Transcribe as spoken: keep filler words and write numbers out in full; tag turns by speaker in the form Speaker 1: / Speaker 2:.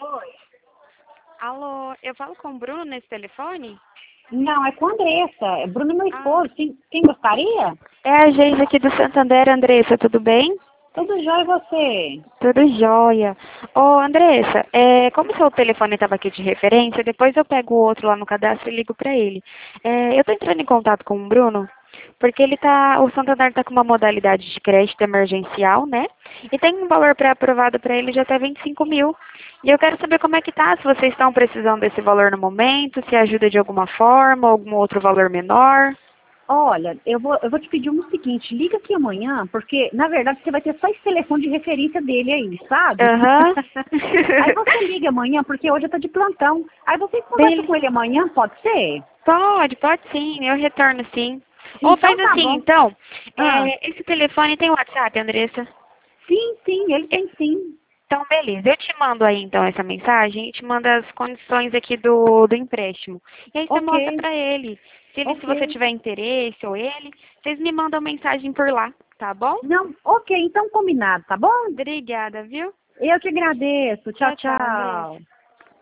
Speaker 1: Oi.
Speaker 2: Alô, eu falo com o Bruno nesse telefone?
Speaker 1: Não, é com a Andressa. É Bruno, meu
Speaker 2: Ah,
Speaker 1: esposo. Quem, quem gostaria?
Speaker 2: é a Geisa aqui do Santander, Andressa, tudo bem?
Speaker 1: Tudo jóia e você?
Speaker 2: Tudo jóia. Ô, Andressa, é, como seu telefone estava aqui de referência, depois eu pego o outro lá no cadastro e ligo para ele. É, eu estou entrando em contato com o Bruno, porque ele tá, o Santander está com uma modalidade de crédito emergencial, né? E tem um valor pré-aprovado para ele de até vinte e cinco mil. E eu quero saber como é que tá, se vocês estão precisando desse valor no momento, se ajuda de alguma forma, algum outro valor menor.
Speaker 1: Olha, eu vou, eu vou te pedir o seguinte, liga aqui amanhã, porque, na verdade, você vai ter só esse telefone de referência dele aí, sabe?
Speaker 2: Aham.
Speaker 1: Aí você liga amanhã, porque hoje eu tô de plantão. Aí você conversa
Speaker 2: Bele-
Speaker 1: com ele amanhã, pode ser?
Speaker 2: Pode, pode sim, eu retorno sim. Ou faz
Speaker 1: Então tá
Speaker 2: assim,
Speaker 1: bom.
Speaker 2: então,
Speaker 1: Ah,
Speaker 2: é, esse telefone tem WhatsApp, Andressa?
Speaker 1: sim, sim, ele
Speaker 2: E-
Speaker 1: tem sim.
Speaker 2: Então, beleza, eu te mando aí então essa mensagem e te mando as condições aqui do, do empréstimo. E aí você
Speaker 1: Ok,
Speaker 2: mostra pra ele. Se ele, se você
Speaker 1: ok.
Speaker 2: tiver interesse ou ele, vocês me mandam mensagem por lá, tá bom?
Speaker 1: Não, ok, então combinado, tá bom?
Speaker 2: Obrigada, viu?
Speaker 1: Eu te agradeço. Tchau,
Speaker 2: Tchau, tchau, Andressa.
Speaker 1: tchau.